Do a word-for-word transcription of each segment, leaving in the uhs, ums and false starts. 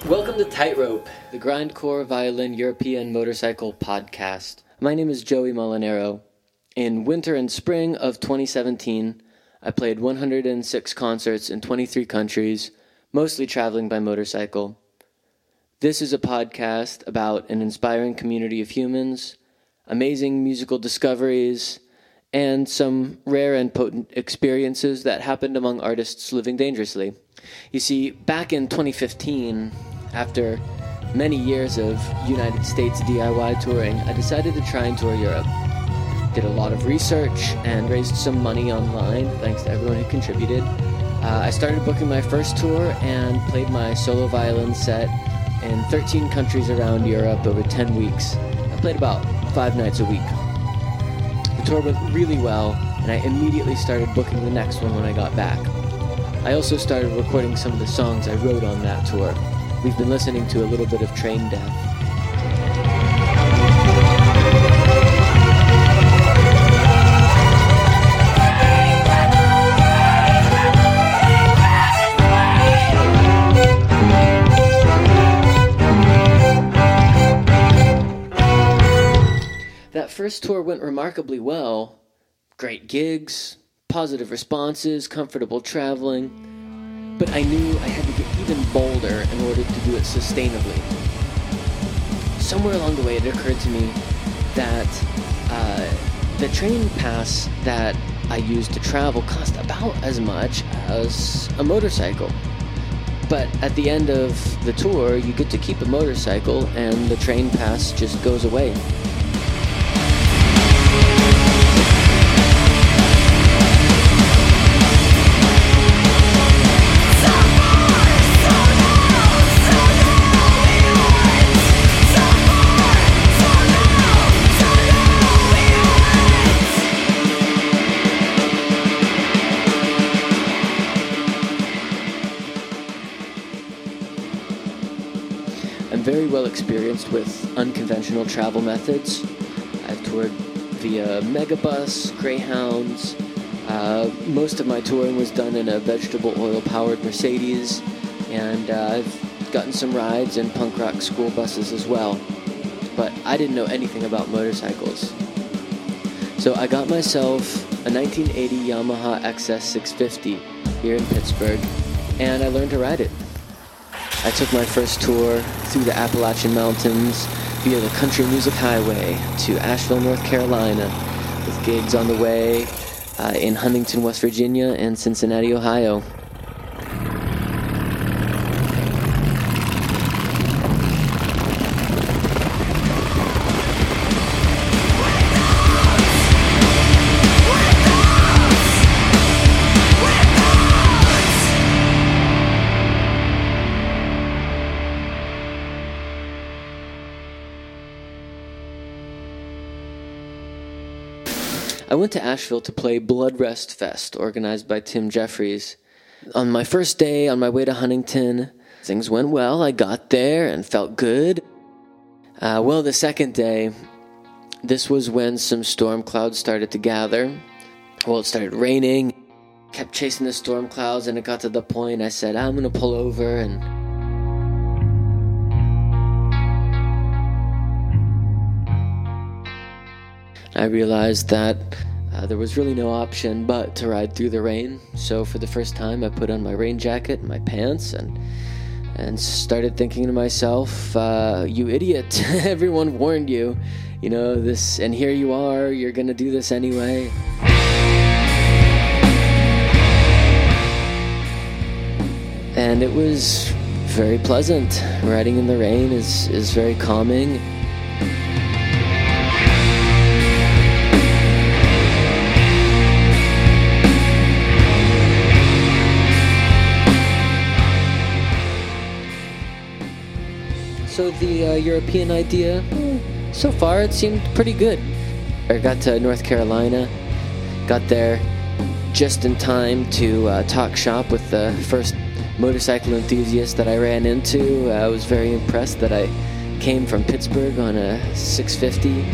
Welcome to Tightrope, the grindcore violin European motorcycle podcast. My name is Joey Molinaro. In winter and spring of twenty seventeen, I played one hundred six concerts in twenty-three countries, mostly traveling by motorcycle. This is a podcast about an inspiring community of humans, amazing musical discoveries, and some rare and potent experiences that happened among artists living dangerously. You see, back in twenty fifteen, after many years of United States D I Y touring, I decided to try and tour Europe. Did a lot of research and raised some money online, thanks to everyone who contributed. Uh, I started booking my first tour and played my solo violin set in thirteen countries around Europe over ten weeks. I played about five nights a week. The tour went really well, and I immediately started booking the next one when I got back. I also started recording some of the songs I wrote on that tour. We've been listening to a little bit of Train Death. That first tour went remarkably well. Great gigs, positive responses, comfortable traveling. But I knew I had to get even bolder in order to do it sustainably. Somewhere along the way it occurred to me that uh, the train pass that I used to travel cost about as much as a motorcycle. But at the end of the tour, you get to keep a motorcycle and the train pass just goes away. Very well experienced with unconventional travel methods. I've toured via Megabus, Greyhounds. Uh, most of my touring was done in a vegetable oil-powered Mercedes, and uh, I've gotten some rides in punk rock school buses as well. But I didn't know anything about motorcycles. So I got myself a nineteen eighty Yamaha X S six fifty here in Pittsburgh, and I learned to ride it. I took my first tour through the Appalachian Mountains via the Country Music Highway to Asheville, North Carolina, with gigs on the way uh, in Huntington, West Virginia, and Cincinnati, Ohio. I went to Asheville to play Blood Rest Fest, organized by Tim Jeffries. On my first day, on my way to Huntington, things went well. I got there and felt good. Uh, well, the second day, this was when some storm clouds started to gather. Well, it started raining. Kept chasing the storm clouds, and it got to the point I said, I'm going to pull over and... I realized that uh, there was really no option but to ride through the rain. So for the first time, I put on my rain jacket and my pants and and started thinking to myself, uh, you idiot, everyone warned you, you know, this, and here you are, you're going to do this anyway. And it was very pleasant. Riding in the rain is, is very calming. So the uh, European idea, hmm, so far it seemed pretty good. I got to North Carolina, got there just in time to uh, talk shop with the first motorcycle enthusiast that I ran into. I was very impressed that I came from Pittsburgh on a six fifty.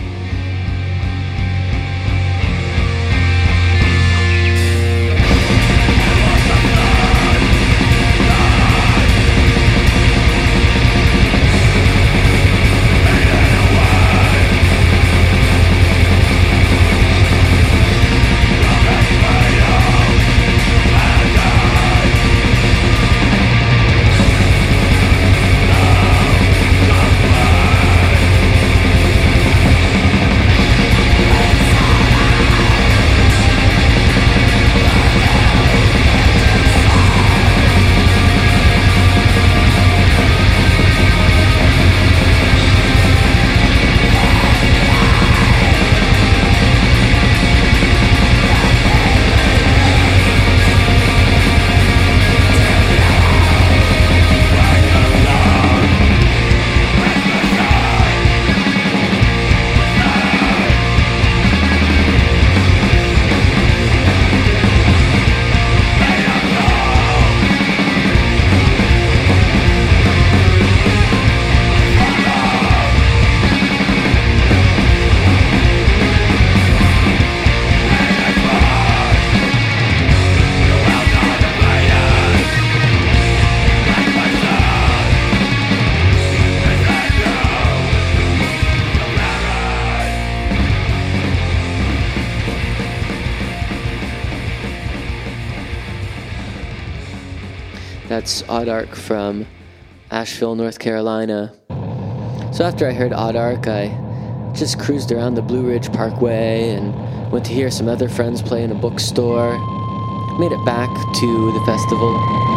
That's Audark from Asheville, North Carolina. So after I heard Audark, I just cruised around the Blue Ridge Parkway and went to hear some other friends play in a bookstore. Made it back to the festival.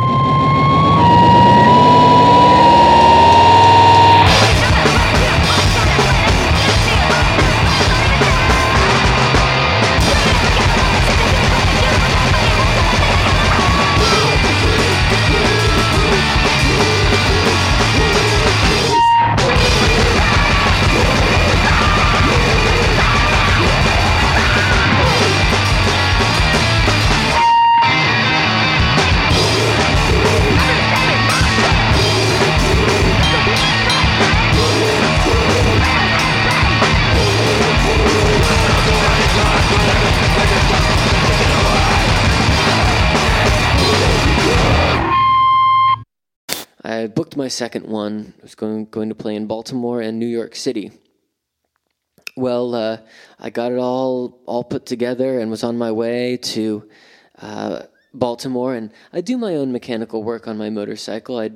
I booked my second one. I was going going to play in Baltimore and New York City. Well, uh, I got it all all put together and was on my way to uh, Baltimore. And I do my own mechanical work on my motorcycle. I'd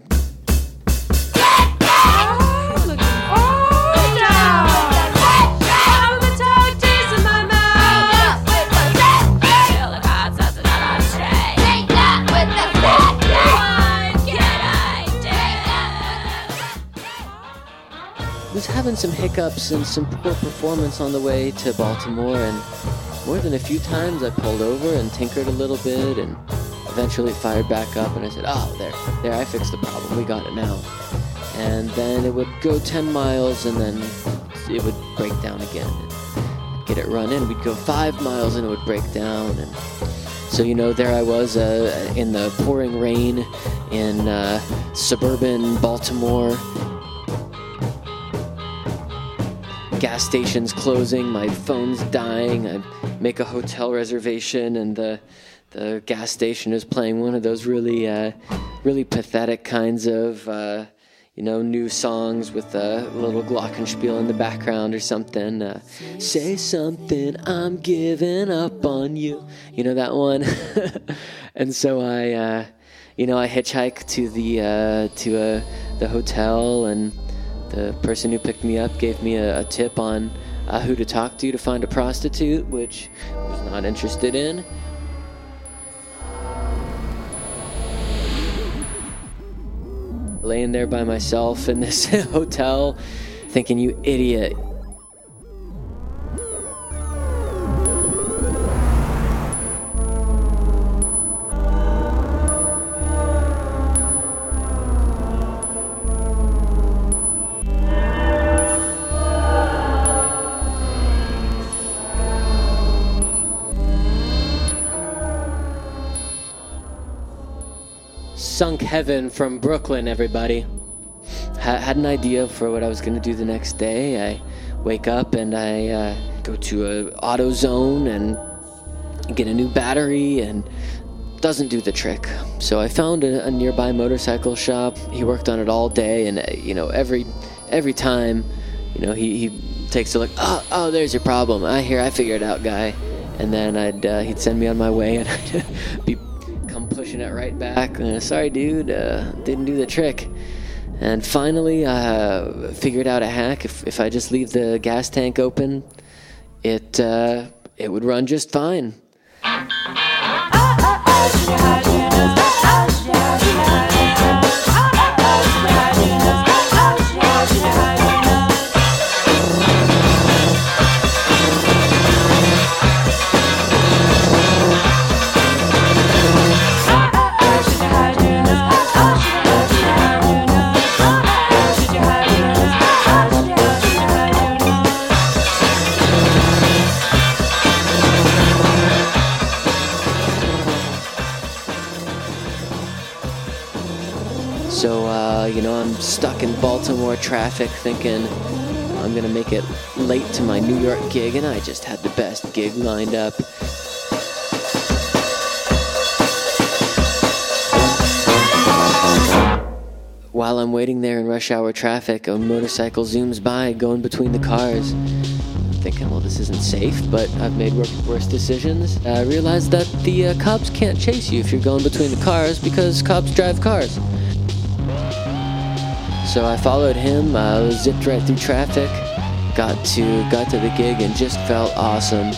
was having some hiccups and some poor performance on the way to Baltimore, and more than a few times I pulled over and tinkered a little bit and eventually fired back up, and I said, oh, there, there, I fixed the problem, we got it now. And then it would go ten miles and then it would break down again. And I'd get it run in, we'd go five miles and it would break down. And so, you know, there I was uh, in the pouring rain in uh, suburban Baltimore. Gas stations closing, my phone's dying, I make a hotel reservation and the the gas station is playing one of those really uh, really pathetic kinds of uh, you know, new songs with a little glockenspiel in the background or something. Uh, Say something, I'm giving up on you. You know that one? And so I uh, you know, I hitchhiked to the uh, to uh, the hotel, and the person who picked me up gave me a, a tip on uh, who to talk to to find a prostitute, which I was not interested in. Laying there by myself in this hotel, thinking, you idiot. Sunk Heaven from Brooklyn, everybody. Ha- had an idea for what I was going to do the next day. I wake up and I uh, go to a AutoZone and get a new battery, and doesn't do the trick. So I found a, a nearby motorcycle shop. He worked on it all day, and uh, you know, every every time, you know, he, he takes a look. Oh, oh, there's your problem. I hear, I figured it out, guy. And then I'd uh, he'd send me on my way, and I'd be come pushing it right back. Uh, Sorry, dude, uh, didn't do the trick. And finally, uh, figured out a hack. If if I just leave the gas tank open, it uh, it would run just fine. So, uh, you know, I'm stuck in Baltimore traffic thinking I'm going to make it late to my New York gig, and I just had the best gig lined up. While I'm waiting there in rush hour traffic, a motorcycle zooms by, going between the cars. thinking, well, this isn't safe, but I've made worse decisions. I realized that the uh, cops can't chase you if you're going between the cars because cops drive cars. So I followed him, uh, zipped right through traffic, got to got to the gig, and just felt awesome.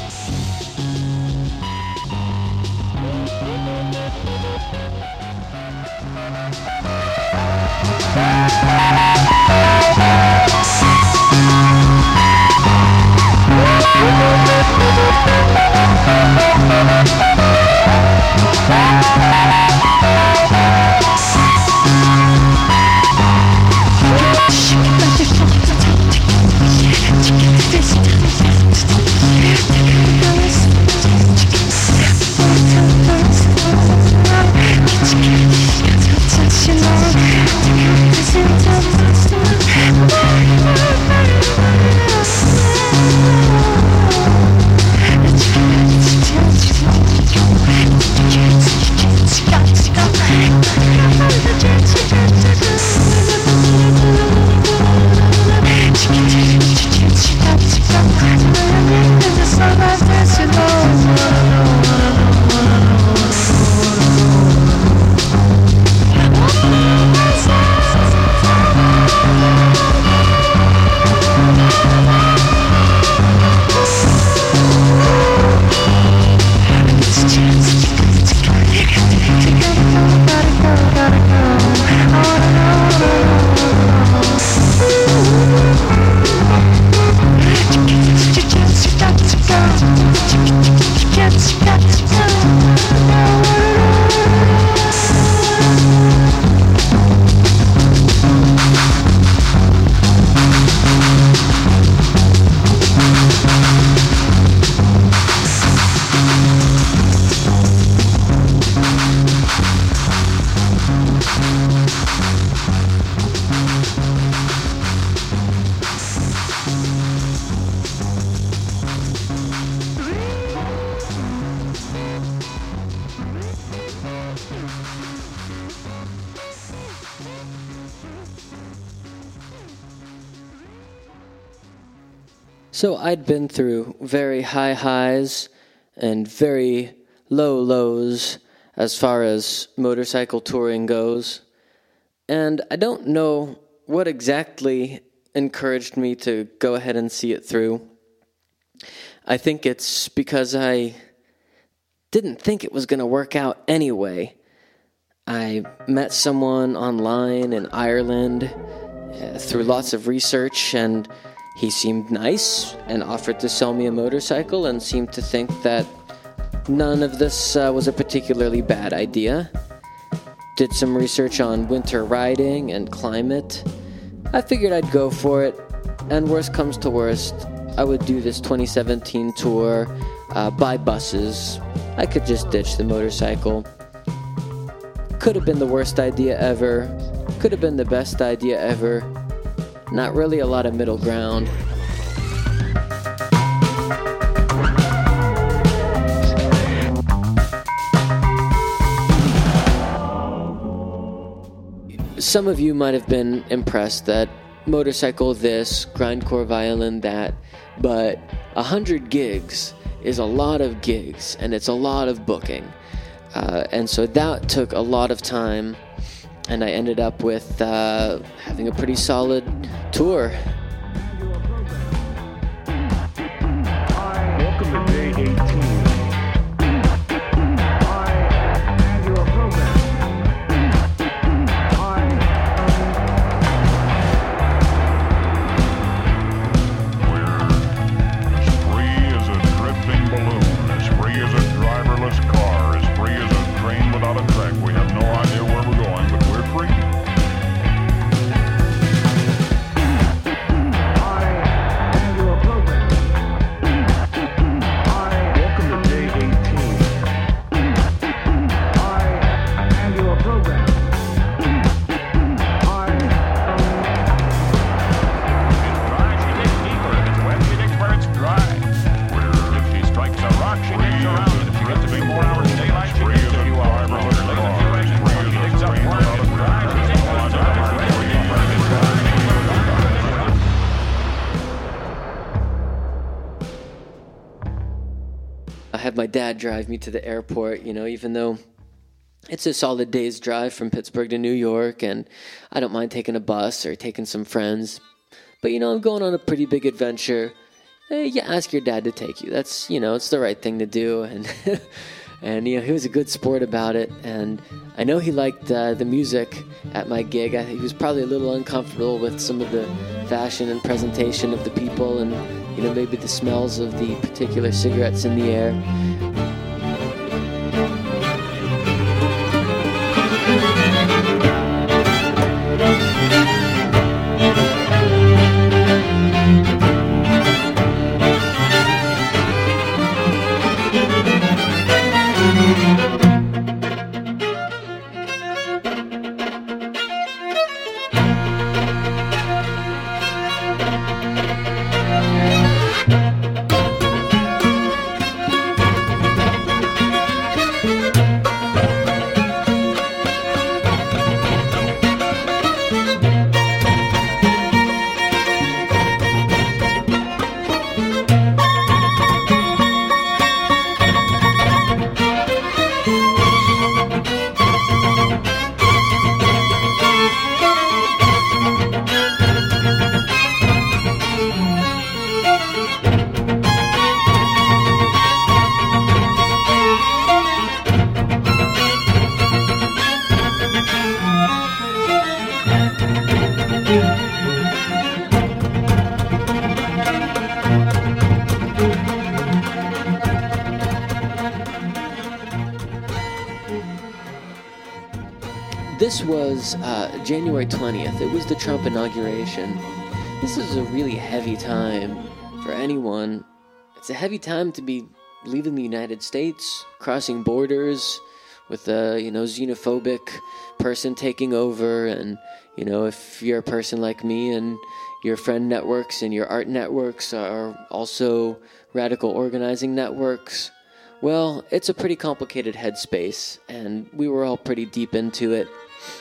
So I'd been through very high highs and very low lows as far as motorcycle touring goes. And I don't know what exactly encouraged me to go ahead and see it through. I think it's because I didn't think it was going to work out anyway. I met someone online in Ireland uh, through lots of research, and he seemed nice and offered to sell me a motorcycle and seemed to think that none of this uh, was a particularly bad idea. Did some research on winter riding and climate. I figured I'd go for it, and worst comes to worst, I would do this twenty seventeen tour uh, by buses. I could just ditch the motorcycle. Could have been the worst idea ever. Could have been the best idea ever. Not really a lot of middle ground. Some of you might have been impressed that motorcycle this, grindcore violin that, but a hundred gigs is a lot of gigs, and it's a lot of booking. Uh, and so that took a lot of time, and I ended up with uh, having a pretty solid tour. Welcome to day eighteen. Welcome to my dad drive me to the airport, you know, even though it's a solid day's drive from Pittsburgh to New York, and I don't mind taking a bus or taking some friends. But, you know, I'm going on a pretty big adventure. Hey, you ask your dad to take you. That's, you know, it's the right thing to do. And, and you know, he was a good sport about it. And I know he liked uh, the music at my gig. I, he was probably a little uncomfortable with some of the fashion and presentation of the people and, you know, maybe the smells of the particular cigarettes in the air. This was uh, January twentieth. It was the Trump inauguration. This is a really heavy time for anyone. It's a heavy time to be leaving the United States, crossing borders with a, you know, xenophobic person taking over. And, you know, if you're a person like me and your friend networks and your art networks are also radical organizing networks, well, it's a pretty complicated headspace, and we were all pretty deep into it.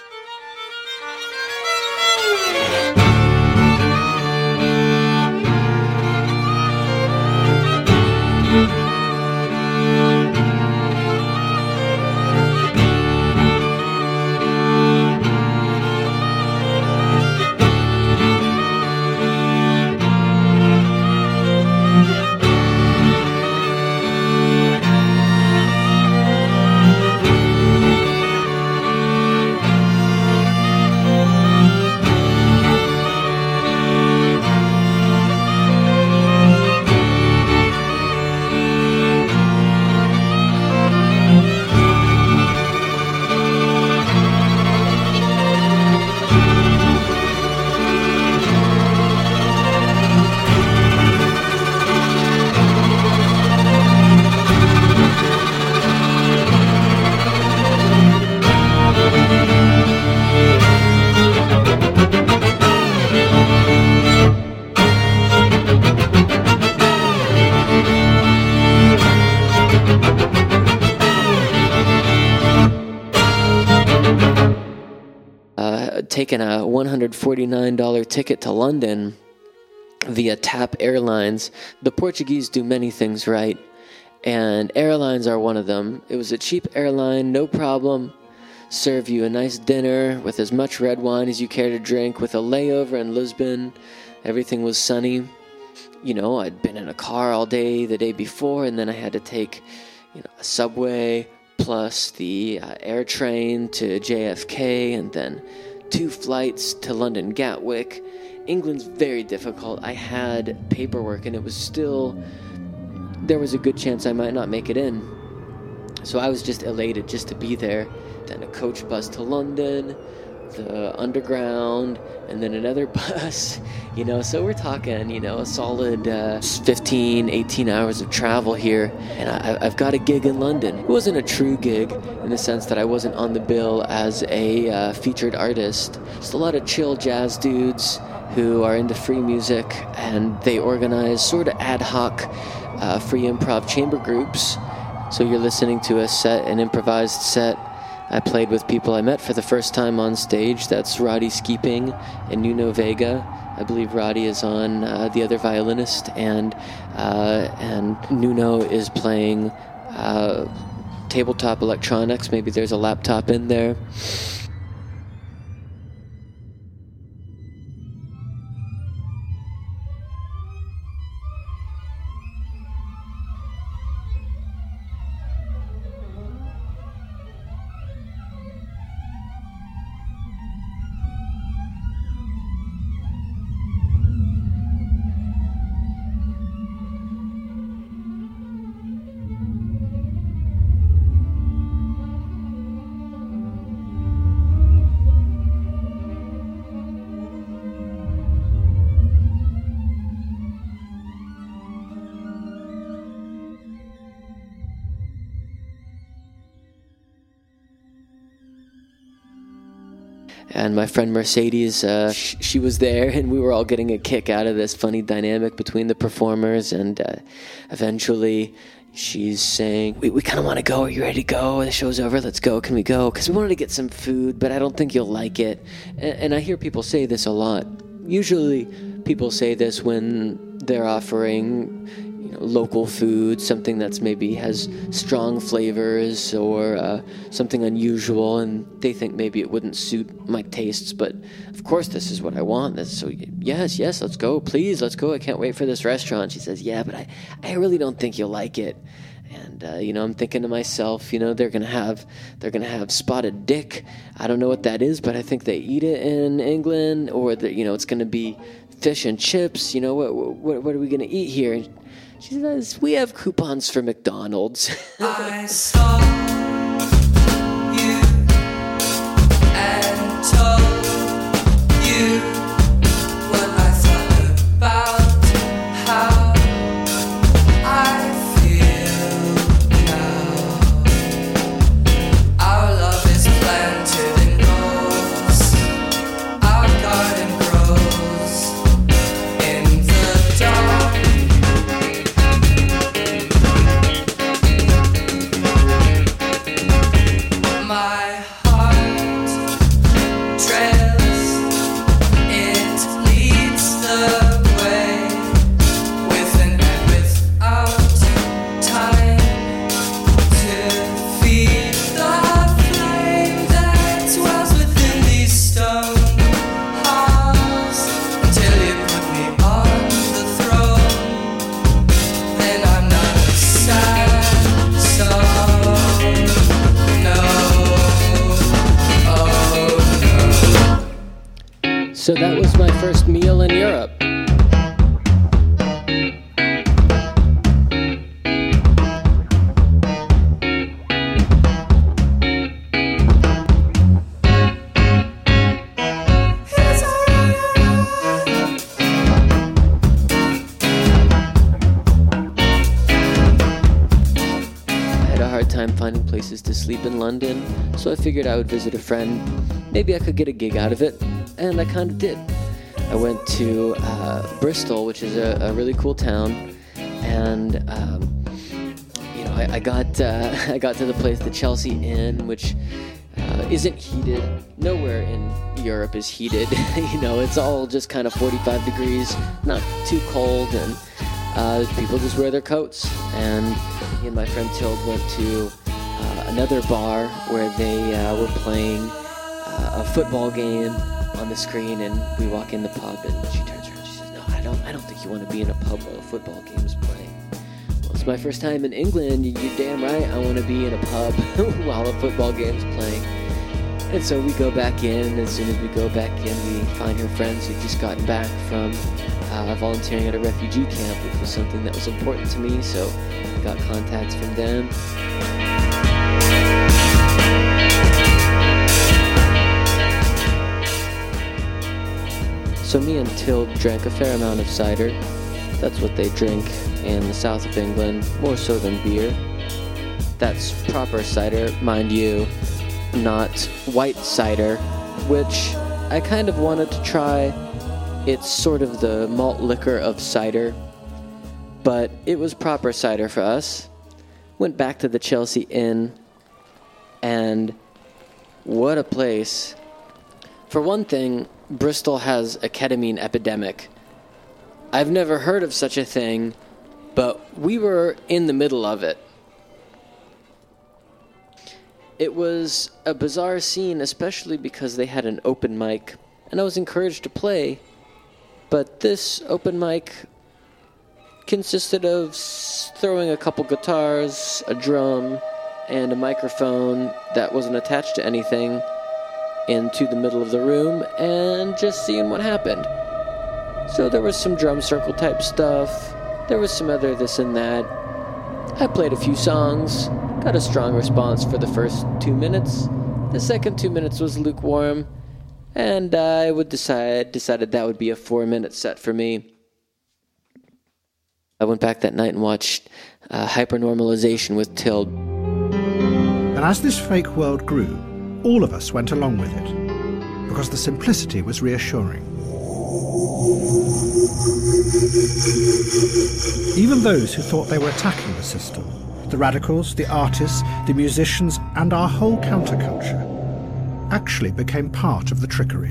Taken a one hundred forty-nine dollars ticket to London via TAP Airlines. The Portuguese do many things right, and airlines are one of them. It was a cheap airline, no problem. Serve you a nice dinner with as much red wine as you care to drink, with a layover in Lisbon. Everything was sunny. You know, I'd been in a car all day the day before, and then I had to take, you know, a subway plus the uh, air train to J F K, and then two flights to London Gatwick. England's very difficult. I had paperwork, and it was still, there was a good chance I might not make it in. So I was just elated just to be there. Then a coach bus to London, the underground, and then another bus, you know, so we're talking, you know, a solid uh, fifteen, eighteen hours of travel here, and I, I've got a gig in London. It wasn't a true gig in the sense that I wasn't on the bill as a uh, featured artist. Just a lot of chill jazz dudes who are into free music, and they organize sort of ad hoc uh, free improv chamber groups. So you're listening to a set, an improvised set. I played with people I met for the first time on stage. That's Roddy Skeeping and Nuno Vega. I believe Roddy is on uh, the other violinist, and uh, and Nuno is playing uh, tabletop electronics. Maybe there's a laptop in there. And my friend Mercedes, uh, sh- she was there, and we were all getting a kick out of this funny dynamic between the performers. And uh, eventually, she's saying, we, we kind of want to go. Are you ready to go? The show's over. Let's go. Can we go? Because we wanted to get some food, but I don't think you'll like it. And, and I hear people say this a lot. Usually, people say this when they're offering, you know, local food, something that's maybe has strong flavors or uh, something unusual, and they think maybe it wouldn't suit my tastes, but of course this is what I want. This, so yes, yes, let's go, please, let's go. I can't wait for this restaurant. She says, yeah, but I, I really don't think you'll like it. And uh, you know, I'm thinking to myself, you know, they're gonna have they're gonna have spotted dick. I don't know what that is, but I think they eat it in England, or that, you know, it's gonna be fish and chips. You know, what what, what are we gonna eat here? And she says, we have coupons for McDonald's. I saw you and told you what I thought about how I feel now. Our love is planted in rose. Our garden grows in the dark. My heart trails, it leads the way, with and without time to feed the flame that dwells within these stone halls, until you put me on the throne. Then I'm not a sad song, no. So that was my first meal in Europe. I had a hard time finding places to sleep in London, so I figured I would visit a friend. Maybe I could get a gig out of it, and I kind of did. I went to uh, Bristol, which is a, a really cool town, and um, you know, I, I got uh, I got to the place, the Chelsea Inn, which uh, isn't heated. Nowhere in Europe is heated. You know, it's all just kind of forty-five degrees, not too cold, and uh, people just wear their coats. And me and my friend Tild went to uh, another bar where they uh, were playing uh, a football game on the screen, and we walk in the pub, and she turns around, she says, no, I don't I don't think you want to be in a pub while a football game is playing. Well, it's my first time in England. You're damn right I want to be in a pub while a football game is playing. And so we go back in, and as soon as we go back in, we find her friends who'd just gotten back from uh, volunteering at a refugee camp, which was something that was important to me, so I got contacts from them. So me and Tild drank a fair amount of cider. That's what they drink in the south of England, more so than beer. That's proper cider, mind you, not white cider, which I kind of wanted to try. It's sort of the malt liquor of cider, but it was proper cider for us. Went back to the Chelsea Inn, and what a place. For one thing, Bristol has a ketamine epidemic. I've never heard of such a thing, but we were in the middle of it. It was a bizarre scene, especially because they had an open mic, and I was encouraged to play, but this open mic consisted of throwing a couple guitars, a drum, and a microphone that wasn't attached to anything into the middle of the room, and just seeing what happened. So there was some drum circle type stuff, there was some other this and that. I played a few songs, got a strong response for the first two minutes. The second two minutes was lukewarm, and I would decide decided that would be a four-minute set for me. I went back that night and watched uh, Hypernormalization with Tild. And as this fake world grew, all of us went along with it, because the simplicity was reassuring. Even those who thought they were attacking the system, the radicals, the artists, the musicians, and our whole counterculture, actually became part of the trickery.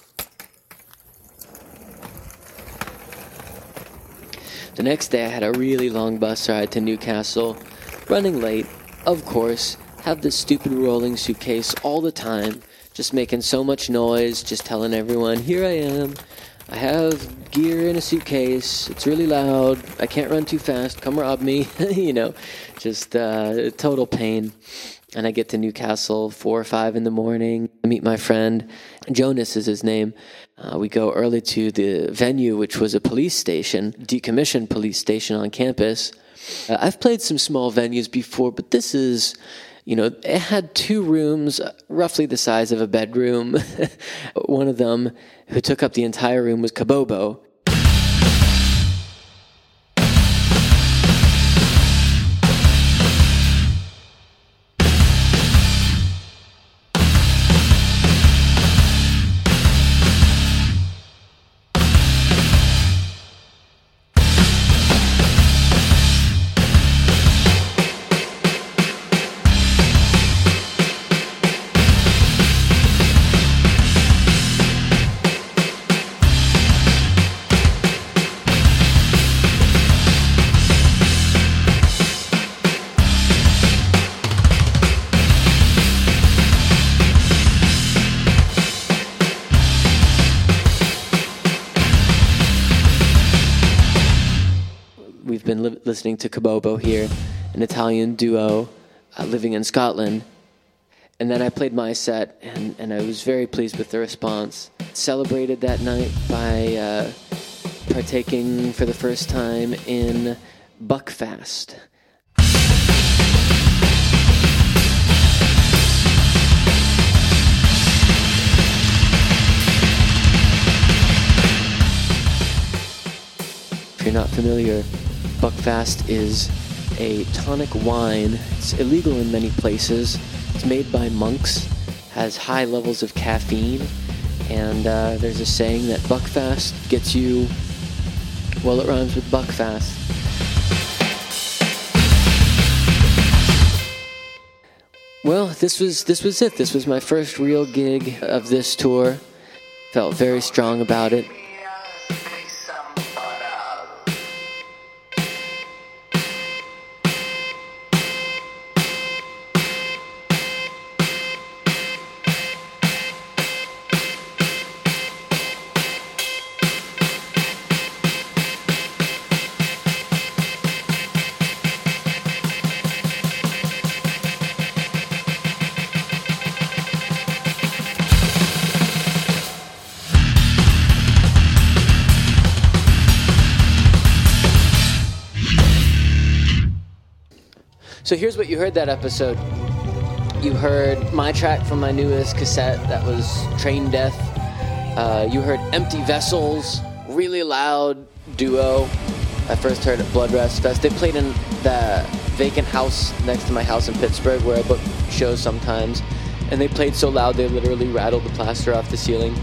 The next day I had a really long bus ride to Newcastle, running late, of course, have this stupid rolling suitcase all the time, just making so much noise, just telling everyone, here I am, I have gear in a suitcase, it's really loud, I can't run too fast, come rob me, you know, just uh, total pain. And I get to Newcastle four or five in the morning. I meet my friend, Jonas is his name. Uh, we go early to the venue, which was a police station, decommissioned police station on campus. Uh, I've played some small venues before, but this is, you know, it had two rooms, roughly the size of a bedroom. One of them, who took up the entire room, was Kabobo. We've been li- listening to Kabobo here, an Italian duo uh, living in Scotland. And then I played my set, and, and I was very pleased with the response. Celebrated that night by uh, partaking for the first time in Buckfast. If you're not familiar, Buckfast is a tonic wine. It's illegal in many places. It's made by monks, has high levels of caffeine, and uh, there's a saying that Buckfast gets you, well, it rhymes with Buckfast. Well, this was this was it. This was my first real gig of this tour. Felt very strong about it. So here's what you heard that episode. You heard my track from my newest cassette, that was Train Death. Uh, you heard Empty Vessels, really loud duo. I first heard at Blood Rest Fest. They played in the vacant house next to my house in Pittsburgh where I book shows sometimes. And they played so loud they literally rattled the plaster off the ceiling.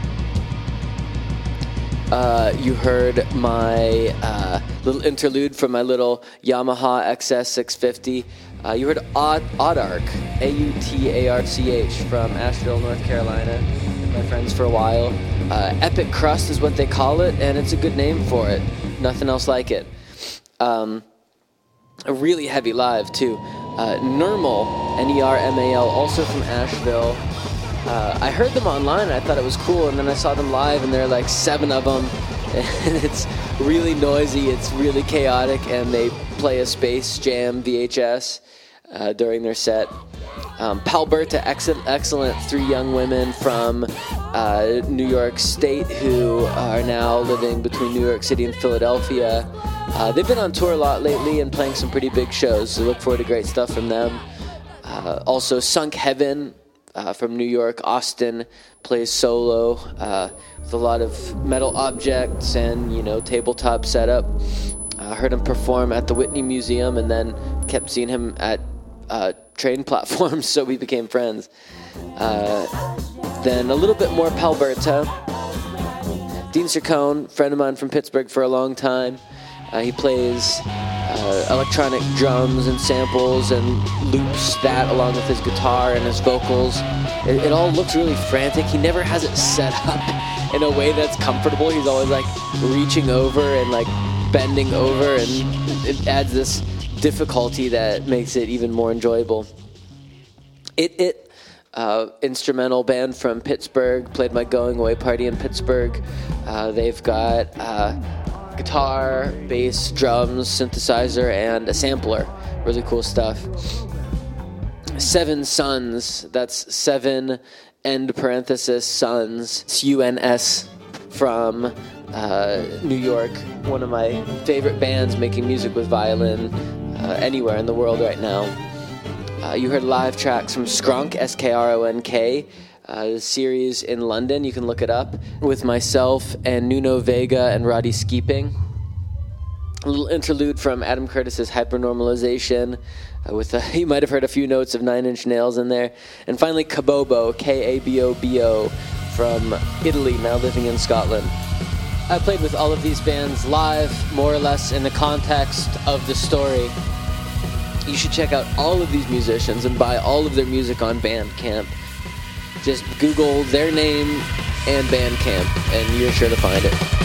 Uh, you heard my uh, little interlude from my little Yamaha X S six fifty. Uh, you heard Aud- Autarch, A U T A R C H, from Asheville, North Carolina. My friends for a while. Uh, Epic Crust is what they call it, and it's a good name for it. Nothing else like it. Um, a really heavy live, too. Uh, Normal N E R M A L, also from Asheville. Uh, I heard them online, and I thought it was cool, and then I saw them live, and there are like seven of them, and it's really noisy, it's really chaotic, and they play a Space Jam V H S uh, during their set. Um, Palberta, excellent, excellent three young women from uh, New York State who are now living between New York City and Philadelphia. Uh, they've been on tour a lot lately and playing some pretty big shows, so look forward to great stuff from them. Uh, also, Sunk Heaven uh, from New York, Austin, plays solo uh, with a lot of metal objects and, you know, tabletop setup. I uh, heard him perform at the Whitney Museum and then kept seeing him at uh, train platforms, so we became friends. Uh, then a little bit more Palberta. Dean Cercone, friend of mine from Pittsburgh for a long time. Uh, he plays uh, electronic drums and samples and loops that along with his guitar and his vocals. It, it all looks really frantic. He never has it set up in a way that's comfortable. He's always like reaching over and like bending over, and it adds this difficulty that makes it even more enjoyable. It It, uh, instrumental band from Pittsburgh, played my going away party in Pittsburgh. Uh, they've got uh, guitar, bass, drums, synthesizer, and a sampler. Really cool stuff. Seven Suns, that's seven end parenthesis Suns, S U N S, from uh, New York. One of my favorite bands making music with violin uh, anywhere in the world right now. Uh, you heard live tracks from Skronk, S K R O N K, uh, series in London. You can look it up, with myself and Nuno Vega and Roddy Skeeping. A little interlude from Adam Curtis's Hypernormalization, uh, with a, you might have heard a few notes of Nine Inch Nails in there. And finally, Kabobo, K A B O B O, from Italy, now living in Scotland. I played with all of these bands live, more or less in the context of the story. You should check out all of these musicians and buy all of their music on Bandcamp. Just Google their name and Bandcamp, and you're sure to find it.